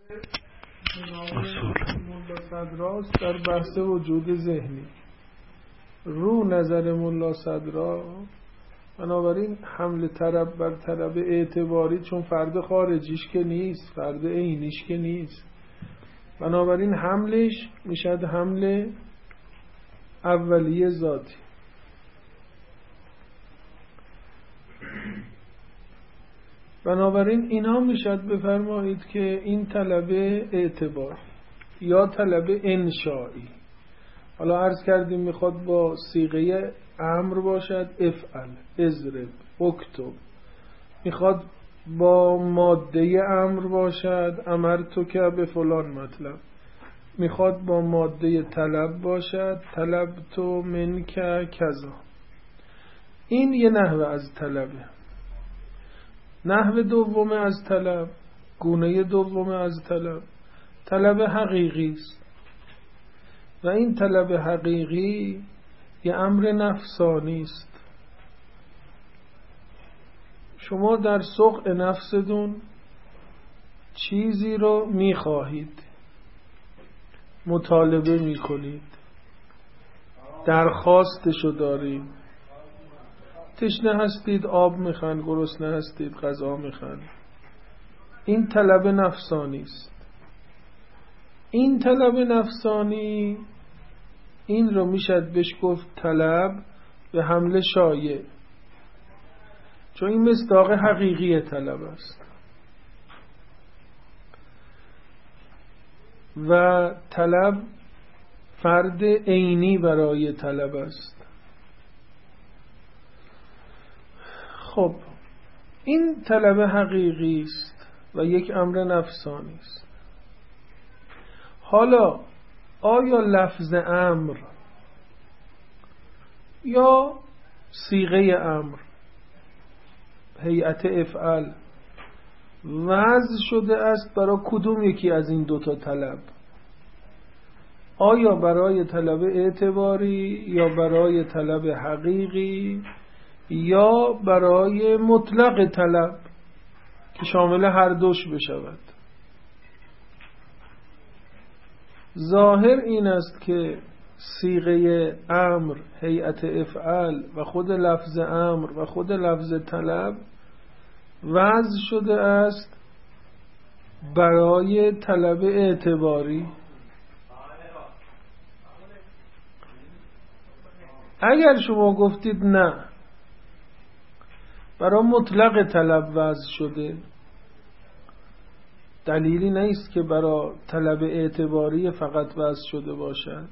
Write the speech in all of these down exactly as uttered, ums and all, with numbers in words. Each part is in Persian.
ملا صدراست در بحث وجود ذهنی. رو نظر ملا صدرا بنابراین حمل طلب بر طلب اعتباری، چون فرد خارجیش که نیست، فرد عینیش که نیست، بنابراین حملش میشد حمل اولیه ذاتی. بنابراین اینا میشد بفرمایید که این طلب اعتبار یا طلب انشایی، حالا عرض کردیم میخواد با صیغه امر باشد، افعل، اضرب، اکتب، میخواد با ماده امر باشد، امرتک به فلان مطلب، میخواد با ماده طلب باشد، طلبت منک کذا. این یه نحوه از طلبه. نحوه دوم از طلب، گونه دوم از طلب، طلب حقیقی است و این طلب حقیقی یه امر نفسانی است. شما در سوق نفستون چیزی رو میخواهید، مطالبه میکنید، درخواستشو دارید، تشنه هستید آب میخواید، گرسنه هستید غذا میخواید. این طلب نفسانی است. این طلب نفسانی این رو میشد بهش گفت طلب به حمل شایع، چون این مصداق حقیقی طلب است و طلب فرد عینی برای طلب است. خب این طلب حقیقی است و یک امر نفسانی است. حالا آیا لفظ امر یا صیغه امر، هیئت افعل، وضع شده است برای کدوم یکی از این دوتا طلب؟ آیا برای طلب اعتباری یا برای طلب حقیقی یا برای مطلق طلب که شامل هر دوش بشود؟ ظاهر این است که صیغه امر، هیئت افعال و خود لفظ امر و خود لفظ طلب وضع شده است برای طلب اعتباری. اگر شما گفتید نه، برای مطلق طلب وضع شده، دلیلی نیست که برای طلب اعتباری فقط وضع شده باشد.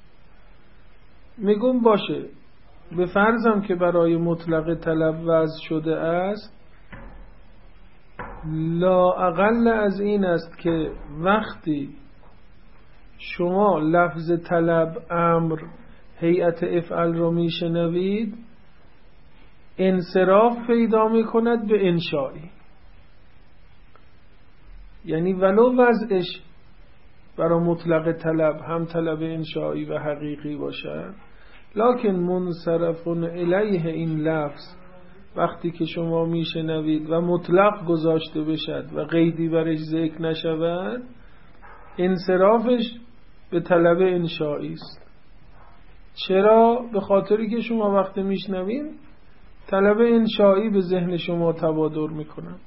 میگم باشه، به فرضم که برای مطلق طلب وضع شده است، لا اقل از این است که وقتی شما لفظ طلب، امر، هیئت افعال رو میشنوید انصراف پیدا میکند به انشایی. یعنی ولو وضعش برای مطلق طلب هم طلب انشایی و حقیقی باشد، لکن منصرف الیه این لفظ وقتی که شما میشنوید و مطلق گذاشته بشد و قیدی برش ذکر نشود، انصرافش به طلب انشایی است. چرا؟ به خاطری که شما وقتی میشنوید طلب انشایی به ذهن شما تبادر میکند.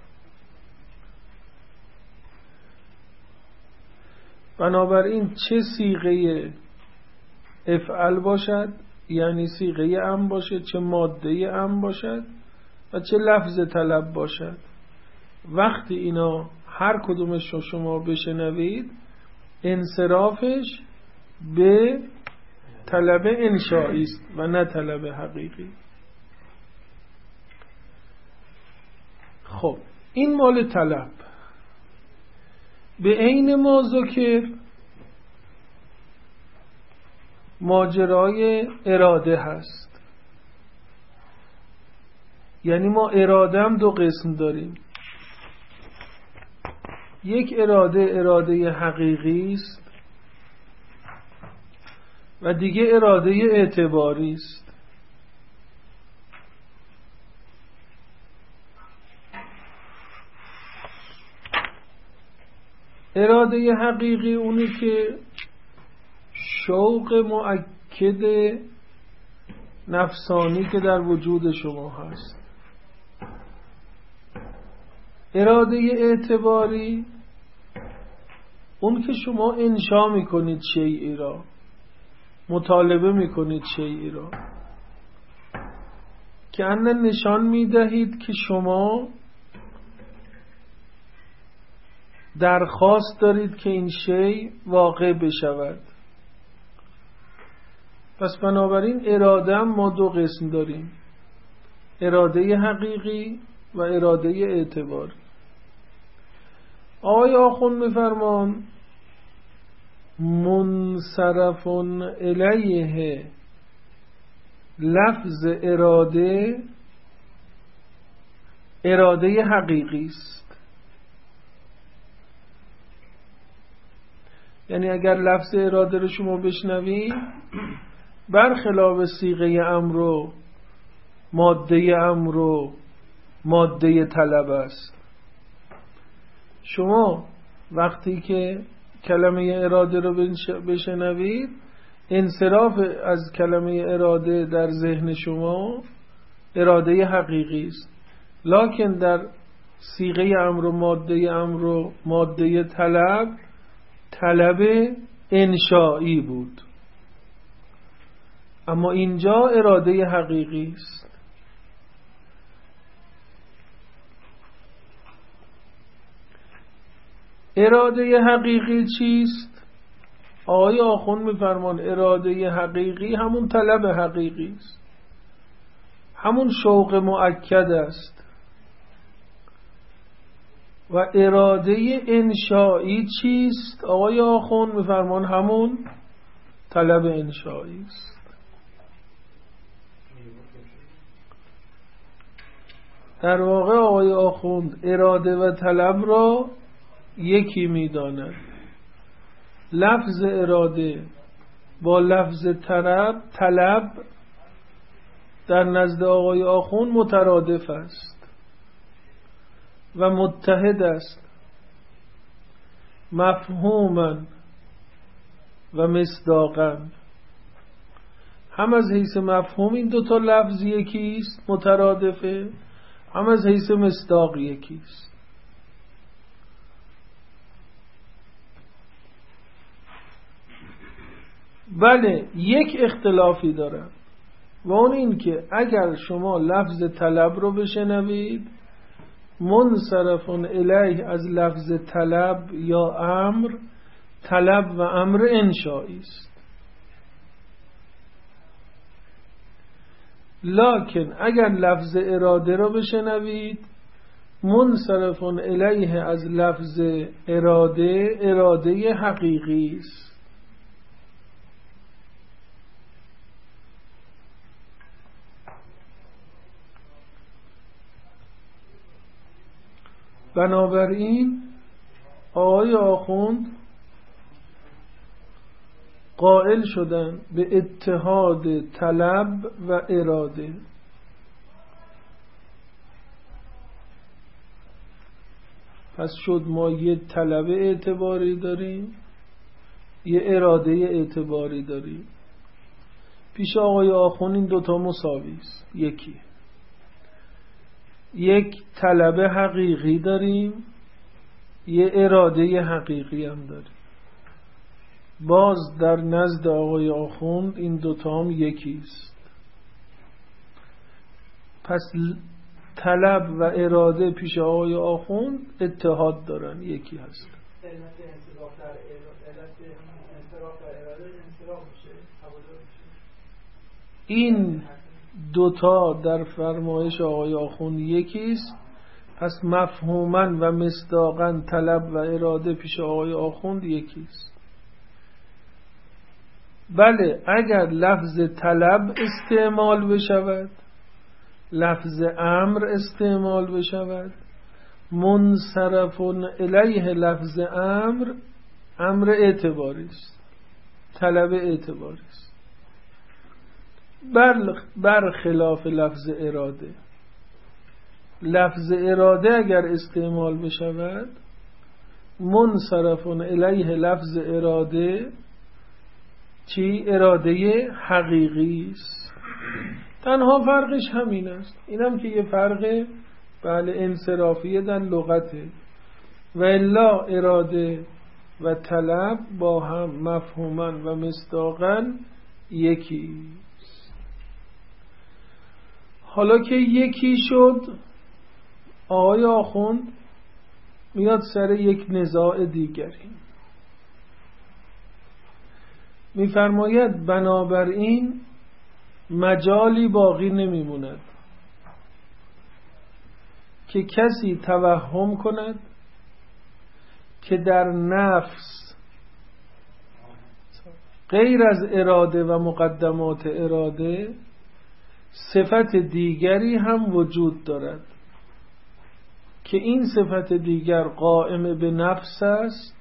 بنابراین چه صیغه افعل باشد، یعنی صیغه ام باشد، چه ماده ام باشد و چه لفظ طلب باشد، وقتی اینا هر کدومش رو شما بشنوید انصرافش به طلب انشایی است و نه طلب حقیقی. خب این مال طلب. به عین ما ذکر ماجرای اراده هست. یعنی ما اراده هم دو قسم داریم. یک اراده اراده حقیقی است و دیگه اراده اعتباری است. اراده حقیقی اونی که شوق مؤکد نفسانی که در وجود شما هست. اراده اعتباری اون که شما انشا میکنید شیئی را، مطالبه میکنید شیئی را، که انه نشان میدهید که شما درخواست دارید که این شیء واقع بشود. پس بنابراین اراده هم ما دو قسم داریم، اراده حقیقی و اراده اعتباری. آقای آخوند میفرمان منصرف الیه لفظ اراده اراده حقیقی است. یعنی اگر لفظ اراده رو شما بشنوید، برخلاف صیغه امر و ماده امر و ماده طلب است. شما وقتی که کلمه اراده رو بشنوید، انصراف از کلمه اراده در ذهن شما اراده حقیقی است، لکن در صیغه امر و ماده امر و ماده طلب طلب انشایی بود. اما اینجا اراده حقیقی است. اراده حقیقی چیست؟ آقای آخوند می‌فرمان اراده حقیقی همون طلب حقیقی است، همون شوق مؤکد است. و اراده انشایی چیست؟ آقای آخوند می‌فرمان همون طلب انشایی است. در واقع آقای آخوند اراده و طلب را یکی می‌داند. لفظ اراده با لفظ طلب طلب در نزد آقای آخوند مترادف است و متحد است، مفهوما و مصداقا. هم از حیث مفهوم این دوتا لفظ یکی است، مترادفه، هم از حیث مصداق یکی است. بله، یک اختلافی دارن و اون این که اگر شما لفظ طلب رو بشنوید، منصرف الیه از لفظ طلب یا امر، طلب و امر انشایی است. لکن اگر لفظ اراده رو بشنوید، منصرف الیه از لفظ اراده اراده حقیقی است. بنابراین آقای آخوند قائل شدن به اتحاد طلب و اراده. پس شد ما یه طلب اعتباری داریم، یه اراده اعتباری داریم. پیش آقای آخوند این دوتا مساوی است، یکی. یک طلب حقیقی داریم، یه اراده حقیقی هم داریم. باز در نزد آقای آخوند این دوتا هم یکی است. پس طلب و اراده پیش آقای آخوند اتحاد دارن، یکی هست. این دوتا در فرمایش آقای آخوند یکیست. پس مفهوما و مصداقا طلب و اراده پیش آقای آخوند یکیست. بله، اگر لفظ طلب استعمال بشود، لفظ امر استعمال بشود، منصرف الیه لفظ امر امر اعتباری است، طلب اعتباری است، بر خلاف لفظ اراده. لفظ اراده اگر استعمال بشود، منصرف الیه لفظ اراده چی؟ اراده حقیقی است. تنها فرقش همین است. اینم که یه فرق بله انصرافیه در لغته، و الا اراده و طلب با هم مفهوما و مصداقا یکی. حالا که یکی شد، آقای آخوند میاد سر یک نزاع دیگری، میفرماید بنابراین مجالی باقی نمیموند که کسی توهم کند که در نفس غیر از اراده و مقدمات اراده صفت دیگری هم وجود دارد که این صفت دیگر قائم به نفس است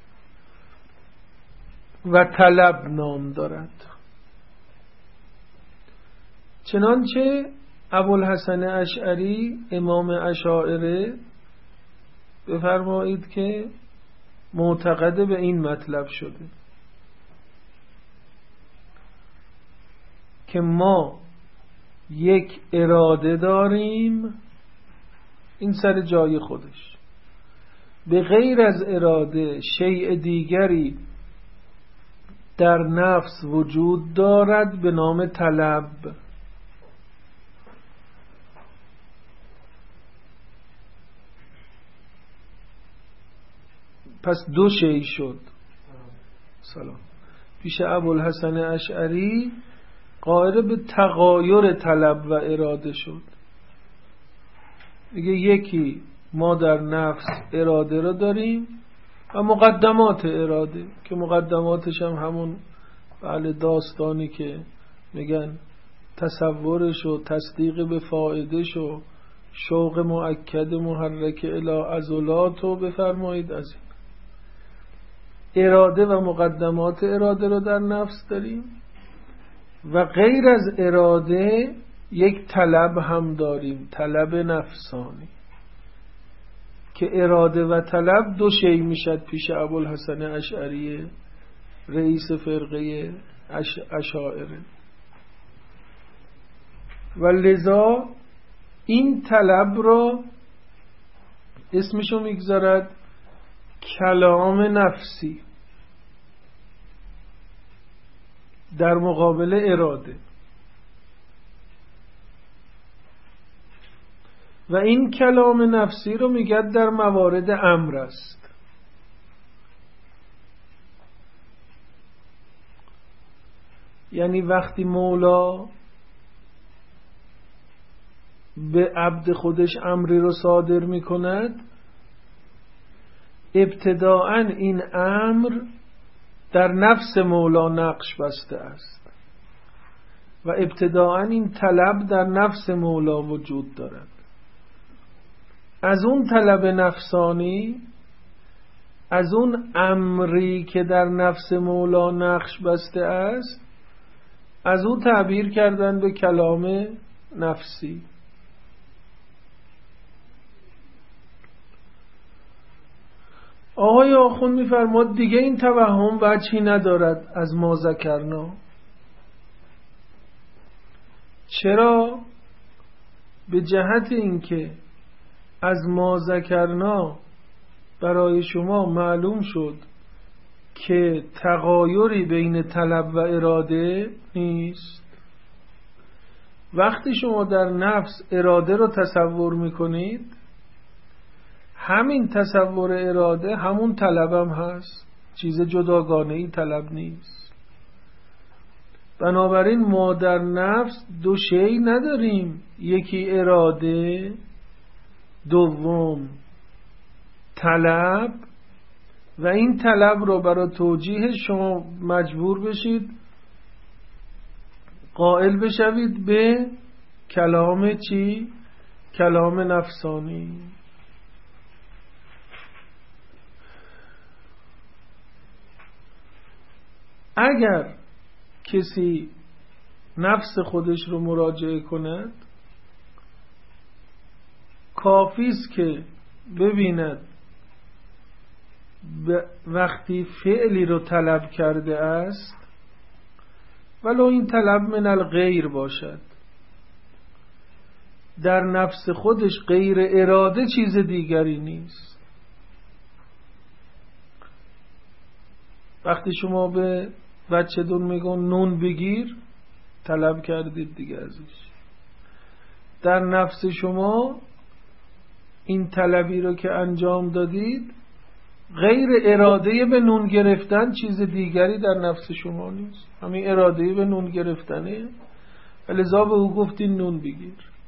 و طلب نام دارد. چنانچه ابوالحسن اشعری امام اشاعره بفرمایید که معتقد به این مطلب شده که ما یک اراده داریم، این سر جای خودش، به غیر از اراده شیء دیگری در نفس وجود دارد به نام طلب. پس دو شیء شد. سلام. پیش ابوالحسن اشعری قائل به تغایر طلب و اراده شد. دیگه یکی ما در نفس اراده رو داریم و مقدمات اراده که مقدماتش هم همون بله داستانی که میگن تصورش و تصدیق به فائدهش و شوق مؤکد محرک الی عضلات رو بفرمایید. از این اراده و مقدمات اراده رو در نفس داریم و غیر از اراده یک طلب هم داریم، طلب نفسانی، که اراده و طلب دو شی میشد پیش ابوالحسن اشعری رئیس فرقه اش... اشاعره. و لذا این طلب را اسمشو میگذارد کلام نفسی در مقابل اراده، و این کلام نفسی رو میگه در موارد امر است. یعنی وقتی مولا به عبد خودش امری رو صادر میکند، ابتداءً این امر در نفس مولا نقش بسته است و ابتداءً این طلب در نفس مولا وجود دارد. از اون طلب نفسانی، از اون امری که در نفس مولا نقش بسته است، از اون تعبیر کردن به کلام نفسی. آقای آخوند می‌فرماد دیگه این توهم وجهی ندارد از ما ذکرنا. چرا؟ به جهت اینکه از ما ذکرنا برای شما معلوم شد که تغایری بین طلب و اراده نیست. وقتی شما در نفس اراده رو تصور میکنید، همین تصور اراده همون طلبم هست، چیز جداگانه ای طلب نیست. بنابراین ما در نفس دو شی نداریم، یکی اراده، دوم طلب، و این طلب رو برای توجیه شما مجبور بشید قائل بشوید به کلام چی؟ کلام نفسانی. اگر کسی نفس خودش رو مراجعه کند، کافی است که ببیند وقتی فعلی رو طلب کرده است ولو این طلب من الغیر باشد، در نفس خودش غیر اراده چیز دیگری نیست. وقتی شما به بچه دون میگن نون بگیر، طلب کردید دیگه ازش. در نفس شما این طلبی رو که انجام دادید غیر اراده به نون گرفتن چیز دیگری در نفس شما نیست، همین اراده به نون گرفتنه. لذا به او گفتین نون بگیر.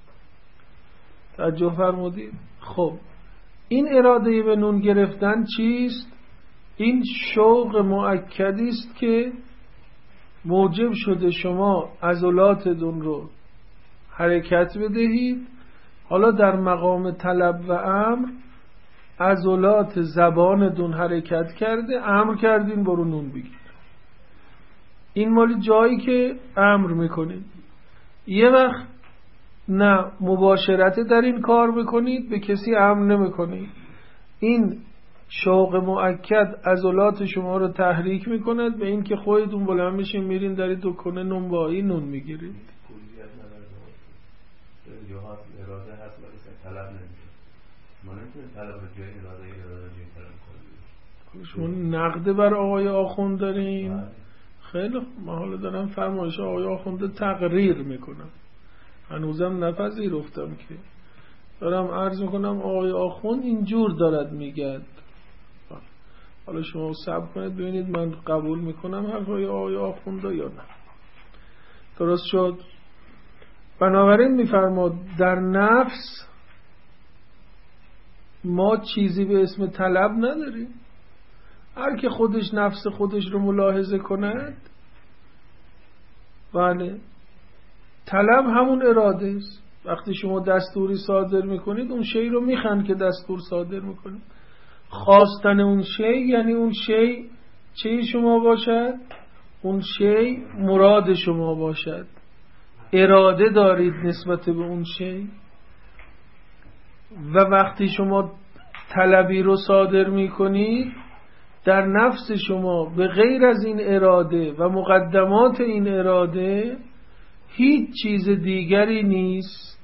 توجه فرمودید؟ خب این اراده به نون گرفتن چیست؟ این شوق مؤکدی است که موجب شده شما عضلاتتون رو حرکت بدهید. حالا در مقام طلب و امر عضلات زبانتون حرکت کرده، امر کردین برو نون بگیر. این مالی جایی که امر میکنید. یه وقت نه مباشرت در این کار بکنید، به کسی امر نمیکنید. این شوق مؤکد عضلات شما رو تحریک میکند به این که خودتون بلند بشین میرین در دکانه نونوایی نون میگیرید. جهات اراده هست ولی طلب نمیشه. ما نمیتونیم طلب رو جای اراده اراده جای طلب کنیم. شما نقده بر آقای آخوند دارین؟ خیلی من حالا دارم فرمایش آقای آخوند تقریر میکنم، هنوزم نپذیرفتم که دارم عرض میکنم آقای آخوند اینجور دارد میگد. حالا شما صبر کنید ببینید من قبول میکنم حرفای آقای آخوند یا نه. درست شد؟ بنابراین میفرماد در نفس ما چیزی به اسم طلب نداریم. هر که خودش نفس خودش رو ملاحظه کند، بله طلب همون اراده است. وقتی شما دستوری صادر میکنید اون شی رو میخواین که دستور صادر میکنید. خواستن اون شی یعنی اون شی چی شما باشد؟ اون شی مراد شما باشد، اراده دارید نسبت به اون شی. و وقتی شما طلبی رو صادر میکنید در نفس شما به غیر از این اراده و مقدمات این اراده هیچ چیز دیگری نیست.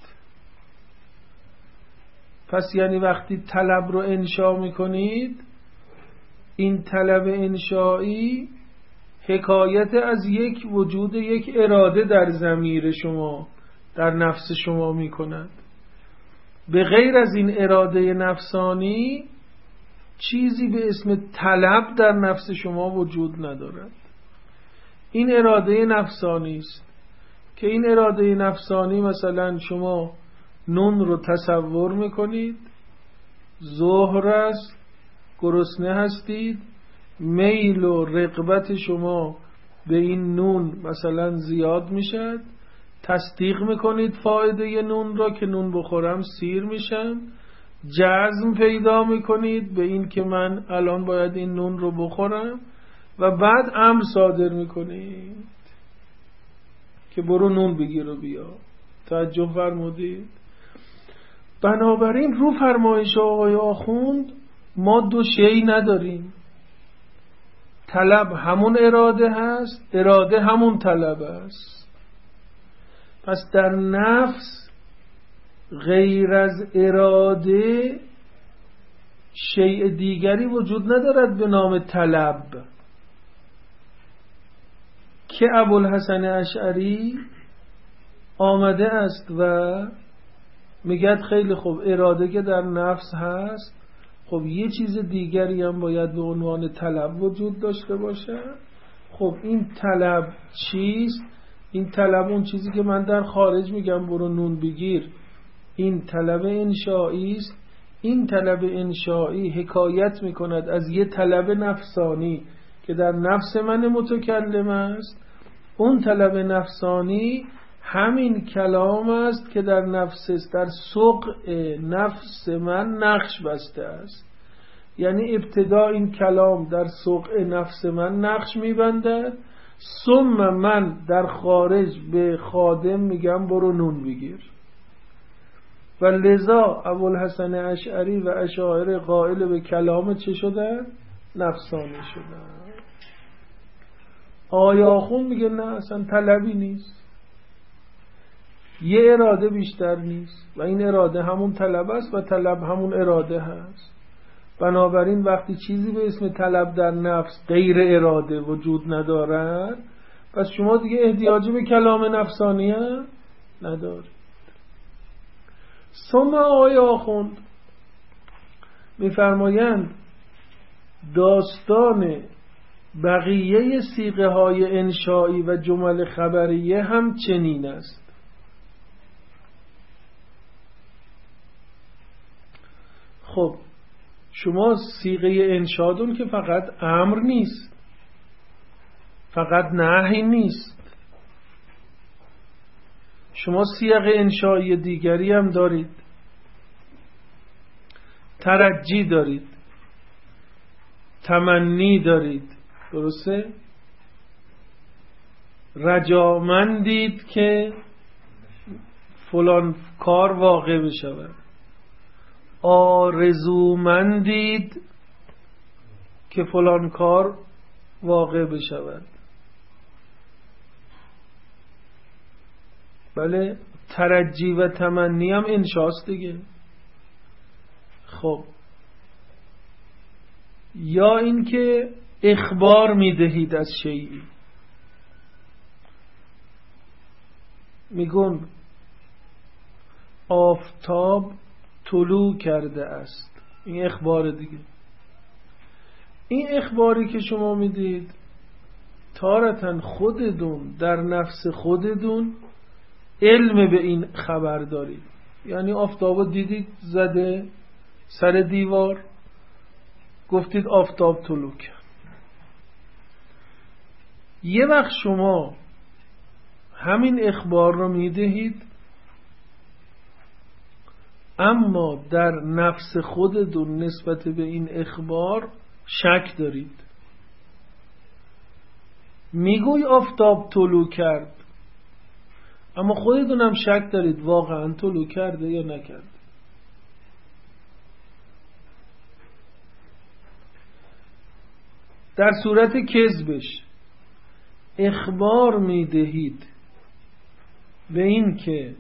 پس یعنی وقتی طلب رو انشا میکنید، این طلب انشایی حکایت از یک وجود، یک اراده در ضمیر شما، در نفس شما میکند. به غیر از این اراده نفسانی چیزی به اسم طلب در نفس شما وجود ندارد. این اراده نفسانی است که این اراده نفسانی مثلا شما نون رو تصور میکنید، ظهر است، گرسنه هستید، میل و رغبت شما به این نون مثلا زیاد میشد، تصدیق میکنید فایده نون را که نون بخورم سیر میشم، جزم پیدا میکنید به این که من الان باید این نون رو بخورم و بعد امر صادر میکنید که برو نون بگیر و بیا. توجه فرمودید؟ بنابراین رو فرمایش آقای آخوند ما دو شی نداریم. طلب همون اراده هست، اراده همون طلب است. پس در نفس غیر از اراده شیء دیگری وجود ندارد به نام طلب که ابوالحسن اشعری آمده است و میگه خیلی خوب اراده که در نفس هست، خب یه چیز دیگری هم باید به عنوان طلب وجود داشته باشه. خب این طلب چیست؟ این طلب اون چیزی که من در خارج میگم برو نون بگیر، این طلب انشایی است. این طلب انشایی حکایت میکند از یه طلب نفسانی که در نفس من متکلم است. اون طلب نفسانی همین کلام است که در نفس است، در سقع نفس من نقش بسته است. یعنی ابتدا این کلام در سقع نفس من نقش میبندد، ثم من در خارج به خادم میگم برو نون بگیر. و لذا ابوالحسن اشعری و اشاعره قائل به کلام چه شدن؟ نفسانی شدن. آقای آخوند میگه نه اصلا طلبی نیست، یه اراده بیشتر نیست و این اراده همون طلب است و طلب همون اراده هست. بنابراین وقتی چیزی به اسم طلب در نفس غیر اراده وجود ندارد، پس شما دیگه احتیاجی به کلام نفسانیه ندارید. ثم آقای آخوند میفرمایند داستان بقیه صیغه های انشایی و جمل خبریه هم چنین است. خب شما صیغه انشادون که فقط امر نیست، فقط نهی نیست، شما صیغه انشایی دیگری هم دارید. ترجی دارید، تمنی دارید، درسته؟ رجامندید که فلان کار واقع بشود، آرزومندید که فلان کار واقع بشود. بله، ترجی و تمنی هم انشاست دیگه. خب یا اینکه اخبار میدهید از شیئی، میگن آفتاب طلوع کرده است، این اخبار دیگه. این اخباری که شما میدید تارتن خودتون در نفس خودتون علم به این خبر دارید. یعنی آفتابو دیدید زده سر دیوار، گفتید آفتاب طلوع کرد. یه وقت شما همین اخبار رو میدهید، اما در نفس خودتون نسبت به این اخبار شک دارید. میگوی آفتاب طلوع کرد، اما خودتونم شک دارید واقعا طلوع کرده یا نکرده. در صورت کذبش اخبار میدهید به این که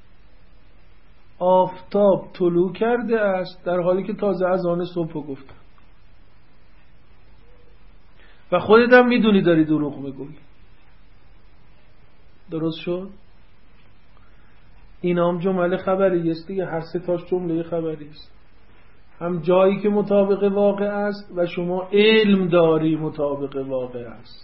آفتاب طلوع کرده است، در حالی که تازه از آن صبح گفتم و خودت هم میدونی داری دروغ میگویی. درست شد؟ این هم جمله خبری است دیگه، هر سه تاش جمله خبری است. هم جایی که مطابق واقع است و شما علم داری مطابق واقع است،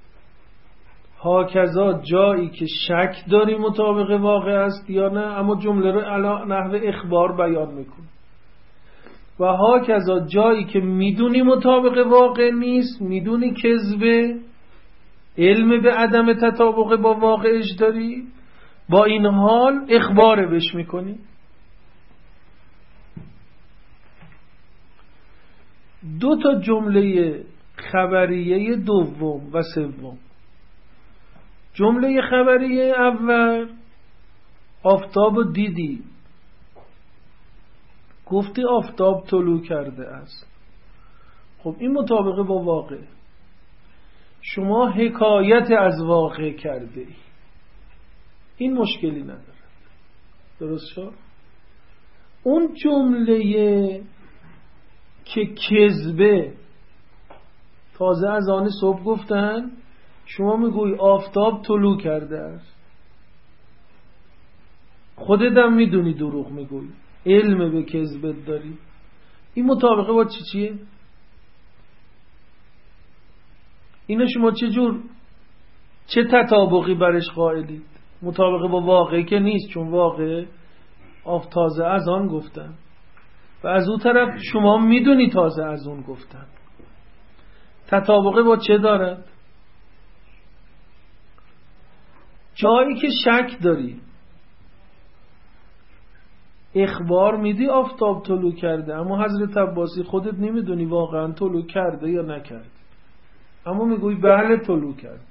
هاکذا جایی که شک داری مطابق واقع است یا نه، اما جمله رو علی نحو اخبار بیان میکنه. و هاکذا جایی که میدونی مطابق واقع نیست، میدونی کذبه، علم به عدم تطابق با واقعش داری، با این حال اخبار بش میکنی. دو تا جمله خبریه دوم و سوم. جمله خبریه اول، آفتاب دیدی، گفتی آفتاب طلوع کرده است. خب این مطابق با واقع، شما حکایت از واقع کرده ای، این مشکلی نداره. درست شد؟ اون جمله که کذبه، تازه از آن صبح گفتن، شما میگوی آفتاب طلوع کرده است، خودت هم میدونی دروغ میگوی، علم به کذبت داری. این مطابقه با چی چیه؟ اینو شما چه جور چه تطابقی برش قائلید؟ مطابقه با واقعی که نیست، چون واقع آف تازه از آن گفتن و از اون طرف شما میدونی تازه از اون گفتن. تطابقه با چه دارد؟ جایی که شک داری اخبار میدی آفتاب طلوع کرده، اما حضرت عباسی خودت نمیدونی واقعا طلوع کرده یا نکرده، اما میگوی بله طلوع کرد.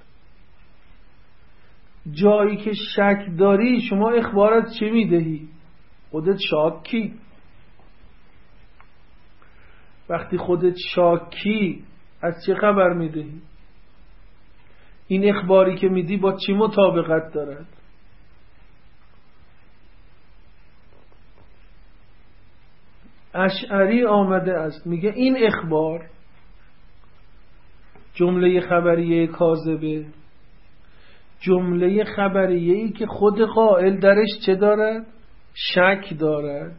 جایی که شک داری شما اخبارت چه میدهی؟ خودت شاکی. وقتی خودت شاکی از چه خبر میدهی؟ این اخباری که میدی با چی مطابقت دارد؟ اشعری آمده است میگه این اخبار جمله خبریه کاذبه، جمله خبریه‌ای که خود قائل درش چه دارد؟ شک دارد.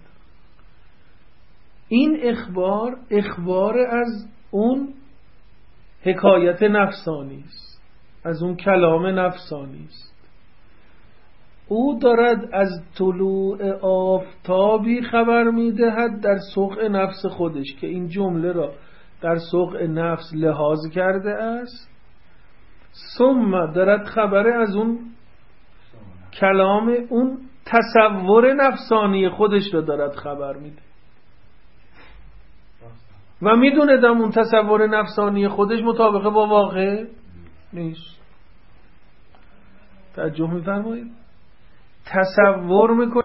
این اخبار اخبار از اون حکایت نفسانی است، از اون کلام نفسانی است. او دارد از طلوع آفتابی خبر میدهد در سوق نفس خودش که این جمله را در سوق نفس لحاظ کرده است، ثم دارد خبر از اون کلام اون تصور نفسانی خودش را دارد خبر میده و میدونه دم اون تصور نفسانی خودش مطابقه با واقع نیست. توجه میفرمایید؟ تصور میکنه